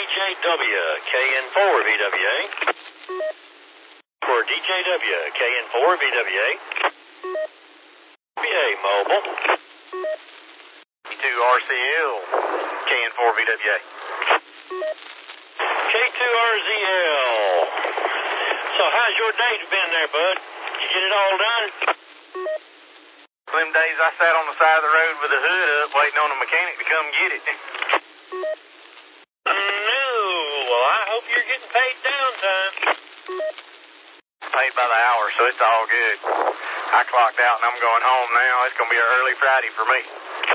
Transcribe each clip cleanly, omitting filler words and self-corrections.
DJW, KN4VWA. For DJW, KN4VWA. VA Mobile. K2RCL, KN4VWA. K2RZL. So how's your day been there, bud? Did you get it all done? Them days I sat on the side of the road with the hood up waiting on a mechanic to come get it. No. Well, I hope you're getting paid downtime. Paid by the hour, so it's all good. I clocked out and I'm going home now. It's going to be an early Friday for me.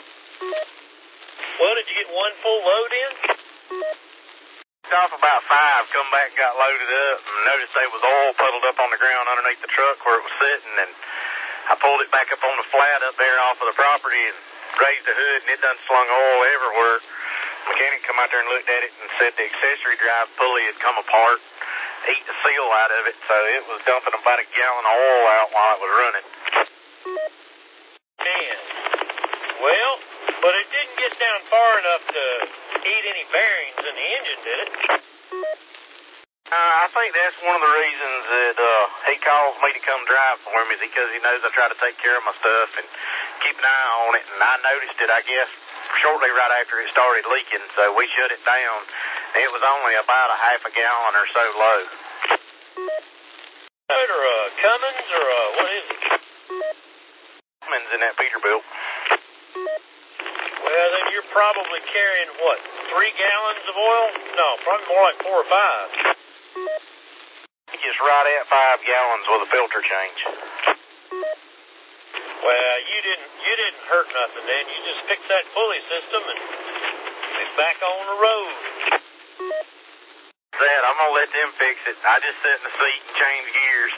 Well, did you get one full load in? Off about 5, come back and got loaded up and noticed there was oil puddled up on the ground underneath the truck where it was sitting, and I pulled it back up on the flat up there off of the property and raised the hood, and it done slung oil everywhere. Mechanic come out there and looked at it and said the accessory drive pulley had come apart, ate the seal out of it, so it was dumping about a gallon of oil out while it was running. Man. Well, but it didn't get down far enough to eat any bearings in the engine, did it? I think that's one of the reasons that he calls me to come drive for him, is because he knows I try to take care of my stuff and keep an eye on it. And I noticed it, I guess, shortly right after it started leaking, so we shut it down. It was only about a half a gallon or so low. Is it a Cummins or what is it? Cummins in that Peterbilt. Well, then you're probably carrying, what, 3 gallons of oil? No, probably more like 4 or 5. Just right at 5 gallons with a filter change. Well, you didn't hurt nothing then. You just fixed that pulley system and it's back on the road. That, I'm going to let them fix it. I just sit in the seat and change gears.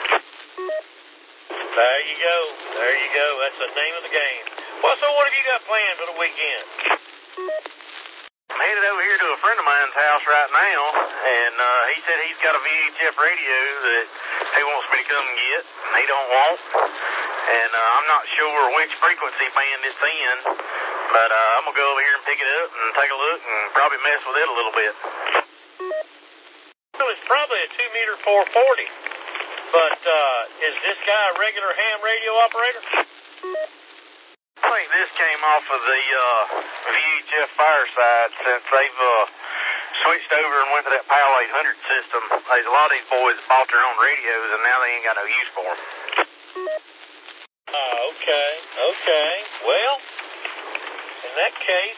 There you go. There you go. That's the name of the game. Well, so what have you got planned for the weekend? I'm headed over here to a friend of mine's house right now, and he said he's got a VHF radio that he wants me to come and get, and he don't want. And I'm not sure which frequency band it's in, but I'm going to go over here and pick it up and take a look and probably mess with it a little bit. Well, it's probably a 2-meter 440, but is this guy a regular ham radio operator? I think this came off of the VHF Fireside since they've switched over and went to that PAL 800 system. There's a lot of these boys bought their own radios, and now they ain't got no use for them. Okay. Well, in that case,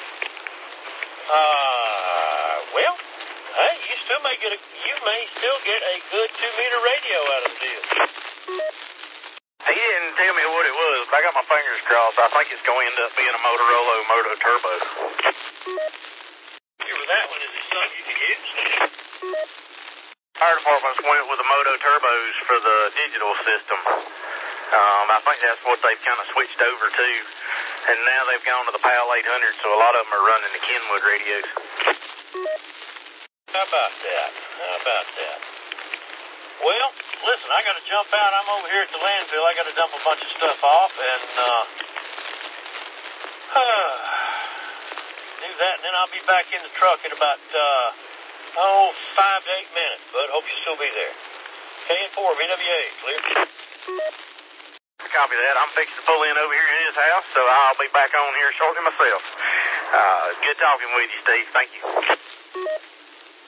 well, hey, you may still get a good 2-meter radio out of the deal. He didn't tell me what it was, but I got my fingers crossed. I think it's going to end up being a Motorola Moto Turbo. For that one, is it something you can use? Fire departments went with the Moto Turbos for the digital system. I think that's what they've kind of switched over to. And now they've gone to the PAL 800, so a lot of them are running the Kenwood radios. How about that? Well, listen, I got to jump out. I'm over here at the landfill. I got to dump a bunch of stuff off and do that, and then I'll be back in the truck in about 5 to 8 minutes. But hope you'll still be there. KN4VWA, clear. Copy that. I'm fixing to pull in over here in his house, so I'll be back on here shortly myself. Good talking with you, Steve. Thank you.